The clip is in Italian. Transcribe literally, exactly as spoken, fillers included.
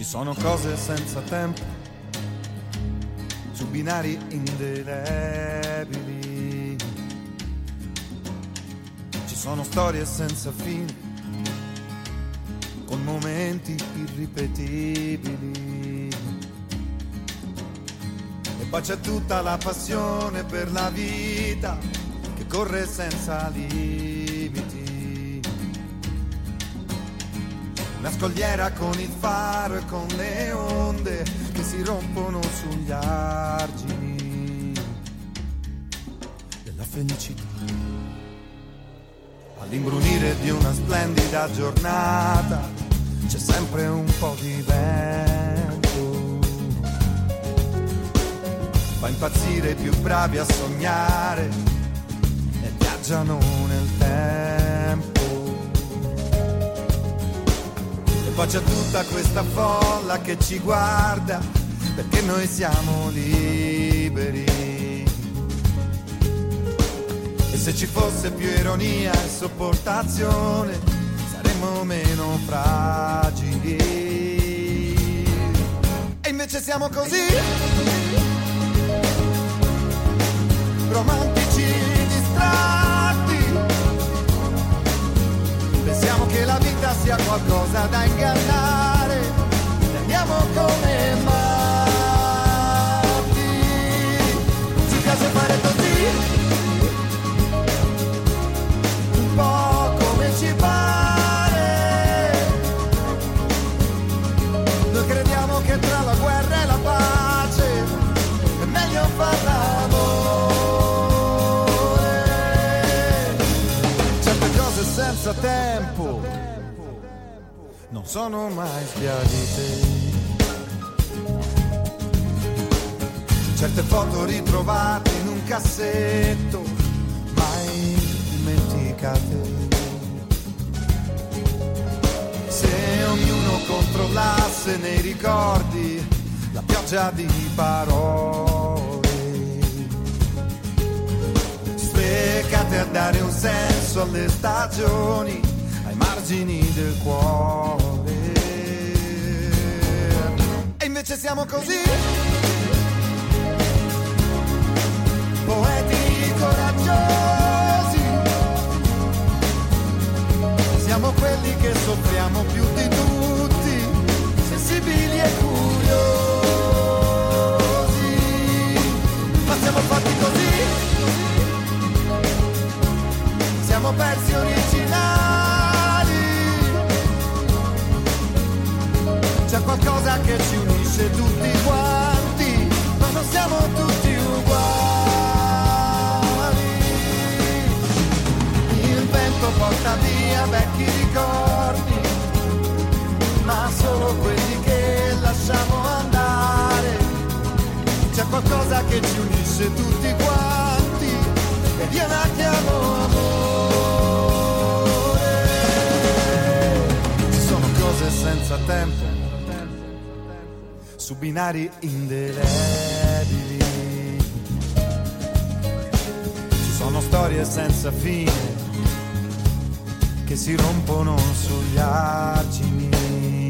Ci sono cose senza tempo, su binari indelebili. Ci sono storie senza fine, con momenti irripetibili. E poi c'è tutta la passione per la vita che corre senza limiti. Una scogliera con il faro e con le onde che si rompono sugli argini della felicità. All'imbrunire di una splendida giornata c'è sempre un po' di vento. Fa impazzire i più bravi a sognare e viaggiano nel tempo. E poi c'è tutta questa folla che ci guarda perché noi siamo liberi. E se ci fosse più ironia e sopportazione saremmo meno fragili. E invece siamo così romantici, distratti. Pensiamo che la vita sia qualcosa da ingannare e andiamo come matti. Ci piace fare così, un po' come ci pare. Noi crediamo che tra la guerra e la pace è meglio far l'amore. Certe cose senza tempo non sono mai sbiadite. Certe foto ritrovate in un cassetto mai dimenticate. Se ognuno controllasse nei ricordi la pioggia di parole sprecate a dare un senso alle stagioni, ai margini del cuore. E invece siamo così poeti coraggiosi. Siamo quelli che soffriamo più di tutti, sensibili e curiosi. Ma siamo fatti così, siamo persi originali. C'è qualcosa che ci unisce tutti quanti, ma non siamo tutti uguali. Il vento porta via vecchi ricordi, ma solo quelli che lasciamo andare. C'è qualcosa che ci unisce tutti quanti e io la chiamo amore. Ci sono cose senza tempo, su binari indelebili. Ci sono storie senza fine che si rompono sugli argini